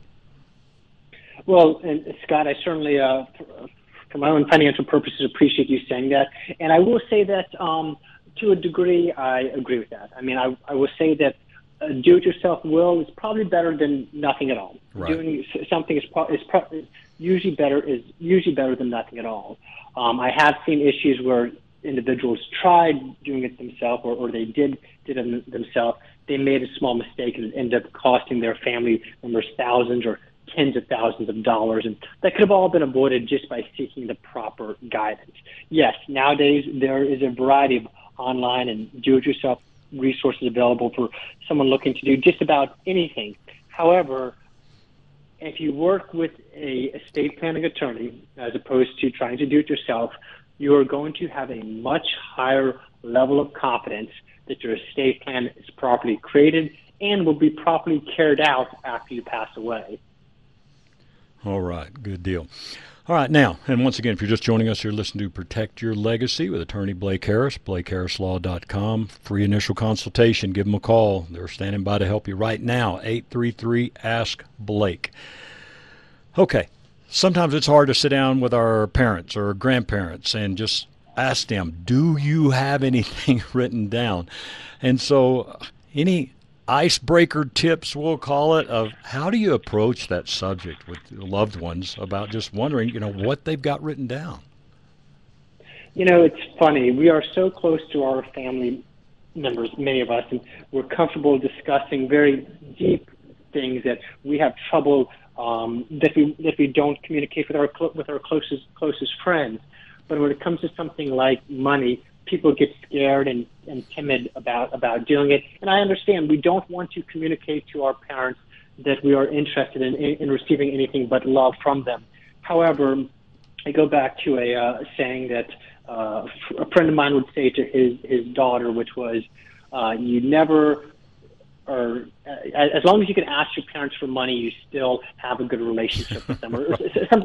Well, and Scott, I certainly, for my own financial purposes, appreciate you saying that. And I will say that to a degree, I agree with that. I mean, I will say that a do-it-yourself will is probably better than nothing at all. Right. Doing something is usually better than nothing at all. I have seen issues where individuals tried doing it themselves, or they did it themselves. They made a small mistake and it ended up costing their family members thousands or tens of thousands of dollars, and that could have all been avoided just by seeking the proper guidance. Yes, nowadays there is a variety of online and do-it-yourself resources available for someone looking to do just about anything. However, if you work with a estate planning attorney as opposed to trying to do it yourself, you are going to have a much higher level of confidence that your estate plan is properly created and will be properly carried out after you pass away. All right, good deal. All right, now, and once again, if you're just joining us, you're listening to Protect Your Legacy with attorney Blake Harris, BlakeHarrisLaw.com. Free initial consultation. Give them a call. They're standing by to help you right now, 833-ASK-BLAKE. Okay, sometimes it's hard to sit down with our parents or grandparents and just ask them, do you have anything written down? And so any icebreaker tips, we'll call it, of how do you approach that subject with loved ones about just wondering, what they've got written down? It's funny. We are so close to our family members, many of us, and we're comfortable discussing very deep things that we have trouble that we don't communicate with our closest friends. But when it comes to something like money, people get scared and timid about doing it. And I understand we don't want to communicate to our parents that we are interested in receiving anything but love from them. However, I go back to a saying that a friend of mine would say to his daughter, which was, you never, or as long as you can ask your parents for money, you still have a good relationship with them, or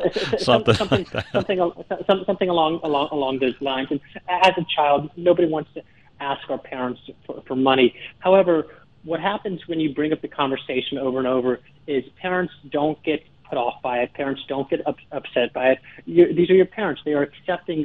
something along those lines. And as a child, nobody wants to ask our parents for money. However, what happens when you bring up the conversation over and over is parents don't get put off by it. Parents don't get upset by it. These are your parents. They are accepting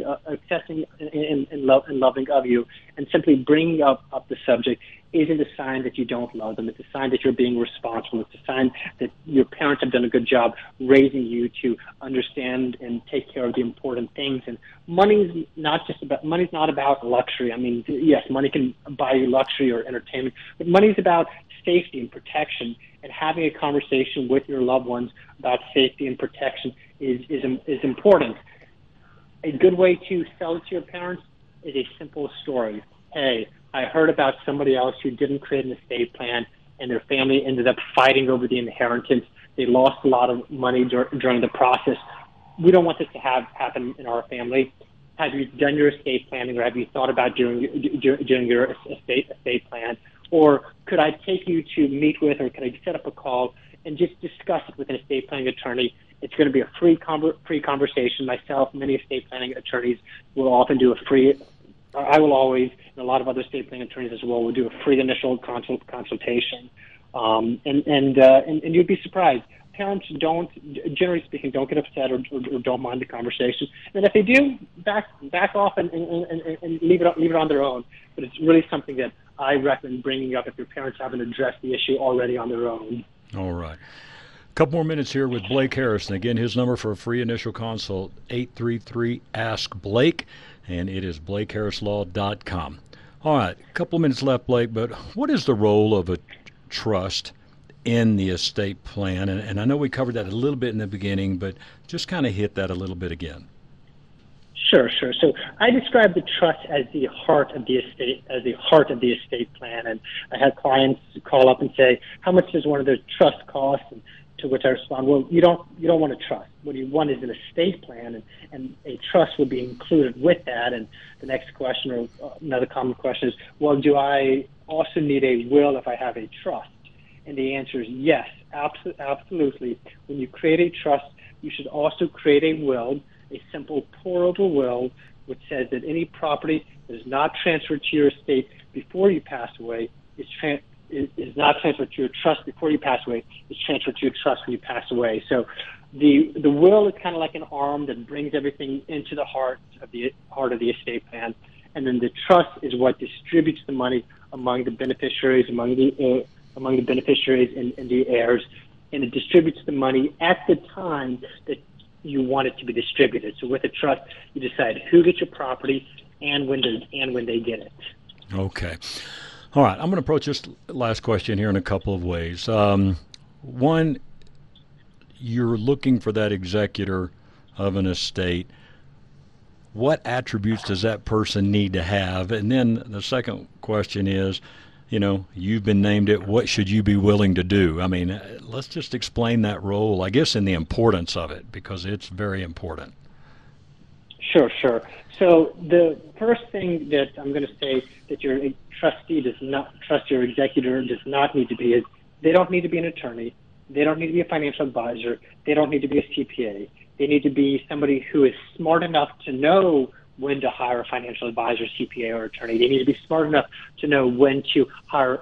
and loving of you, and simply bringing up the subject isn't a sign that you don't love them. It's a sign that you're being responsible. It's a sign that your parents have done a good job raising you to understand and take care of the important things. And money's not about luxury. I mean, yes, money can buy you luxury or entertainment, but money's about safety and protection. And having a conversation with your loved ones about safety and protection is important. A good way to sell it to your parents is a simple story. Hey, I heard about somebody else who didn't create an estate plan, and their family ended up fighting over the inheritance. They lost a lot of money during the process. We don't want this to happen in our family. Have you done your estate planning, or have you thought about doing your estate plan? Or could I take you to meet with, or could I set up a call and just discuss it with an estate planning attorney? It's going to be a free conversation. Myself, many estate planning attorneys will often do a free. I will always, and a lot of other estate planning attorneys as well, will do a free initial consultation. And you'd be surprised. Parents generally speaking, don't get upset or don't mind the conversation. And if they do, back off and leave it on their own. But it's really something that I recommend bringing up if your parents haven't addressed the issue already on their own. All right. A couple more minutes here with Blake Harris. And again, his number for a free initial consult, 833-ASK-BLAKE, and it is BlakeHarrisLaw.com. All right, a couple of minutes left, Blake, but what is the role of a trust in the estate plan? And I know we covered that a little bit in the beginning, but just kind of hit that a little bit again. Sure. So I describe the trust as the heart of the estate plan. And I have clients call up and say, how much does one of those trusts cost? And to which I respond, well, you don't want a trust. What you want is an estate plan, and a trust would be included with that. And the next question, or another common question, is, well, do I also need a will if I have a trust? And the answer is yes, absolutely. When you create a trust, you should also create a will a simple pour-over will, which says that any property that is not transferred to your estate before you pass away is not transferred to your trust before you pass away. It's transferred to your trust when you pass away. So the will is kind of like an arm that brings everything into the heart of the estate plan, and then the trust is what distributes the money among the beneficiaries, among the beneficiaries and the heirs, and it distributes the money at the time that you want it to be distributed. So with a trust, you decide who gets your property and when they get it. Okay. All right. I'm going to approach this last question here in a couple of ways. One, you're looking for that executor of an estate. What attributes does that person need to have? And then the second question is, you've been named it. What should you be willing to do? I mean, let's just explain that role, I guess, and the importance of it, because it's very important. Sure. So the first thing that I'm going to say that your trustee does not trust your executor does not need to be is they don't need to be an attorney. They don't need to be a financial advisor. They don't need to be a CPA. They need to be somebody who is smart enough to know when to hire a financial advisor, CPA, or attorney. They need to be smart enough to know when to hire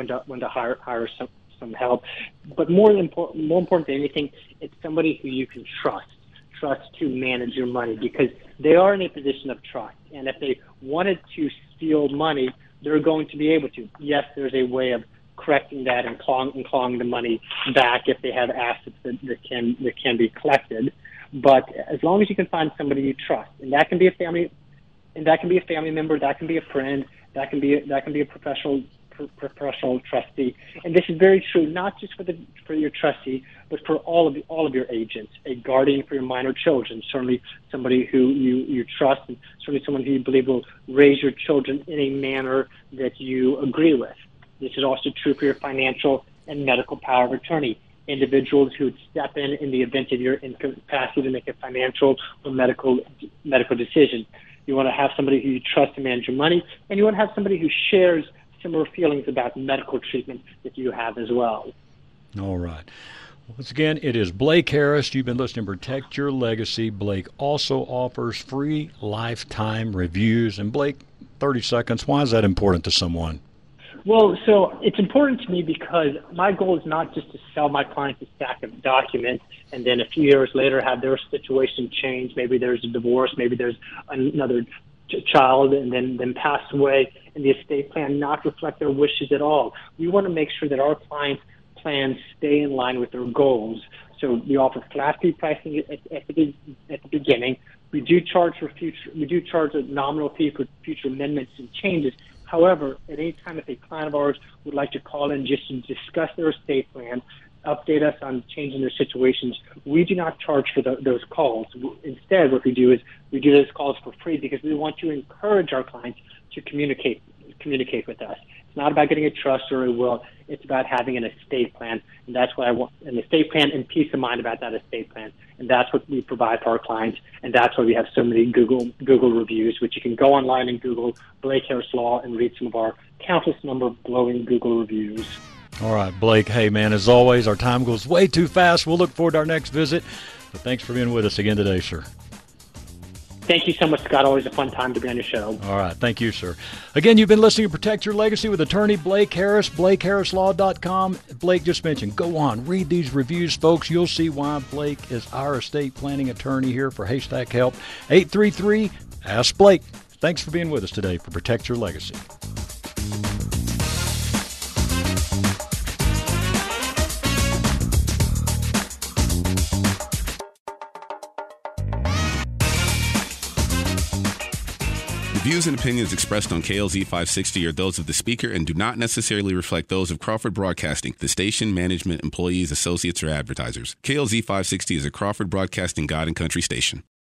some help. But more important than anything, it's somebody who you can trust to manage your money, because they are in a position of trust. And if they wanted to steal money, they're going to be able to. Yes, there's a way of correcting that and clawing the money back if they have assets that can be collected. But as long as you can find somebody you trust, and that can be a family member, that can be a friend, that can be a professional trustee. And this is very true, not just for your trustee, but for all of your agents. A guardian for your minor children, certainly somebody who you trust, and certainly someone who you believe will raise your children in a manner that you agree with. This is also true for your financial and medical power of attorney. Individuals who would step in the event of your incapacity to make a financial or medical decision. You want to have somebody who you trust to manage your money, and you want to have somebody who shares similar feelings about medical treatment that you have as well. All right. Once again, it is Blake Harris. You've been listening to Protect Your Legacy. Blake also offers free lifetime reviews. And Blake, 30 seconds, why is that important to someone? Well, so it's important to me because my goal is not just to sell my clients a stack of documents and then a few years later have their situation change. Maybe there's a divorce, maybe there's another child, and then pass away, and the estate plan not reflect their wishes at all. We want to make sure that our clients' plans stay in line with their goals. So we offer flat fee pricing at the beginning. We do charge a nominal fee for future amendments and changes. However, at any time if a client of ours would like to call in just to discuss their estate plan, update us on changing their situations, we do not charge for those calls. Instead, what we do is we do those calls for free because we want to encourage our clients to communicate with us. It's not about getting a trust or a will. It's about having an estate plan, and that's what I want, an estate plan and peace of mind about that estate plan. And that's what we provide for our clients, and that's why we have so many Google reviews, which you can go online and Google Blake Harris Law and read some of our countless number of glowing Google reviews. All right, Blake, hey, man, as always, our time goes way too fast. We'll look forward to our next visit. But thanks for being with us again today, sir. Thank you so much, Scott. Always a fun time to be on your show. All right. Thank you, sir. Again, you've been listening to Protect Your Legacy with attorney Blake Harris, BlakeHarrisLaw.com. Blake just mentioned, go on, read these reviews, folks. You'll see why Blake is our estate planning attorney here for Haystack Help. 833 Ask Blake. Thanks for being with us today for Protect Your Legacy. The views and opinions expressed on KLZ 560 are those of the speaker and do not necessarily reflect those of Crawford Broadcasting, the station, management, employees, associates, or advertisers. KLZ 560 is a Crawford Broadcasting God and Country station.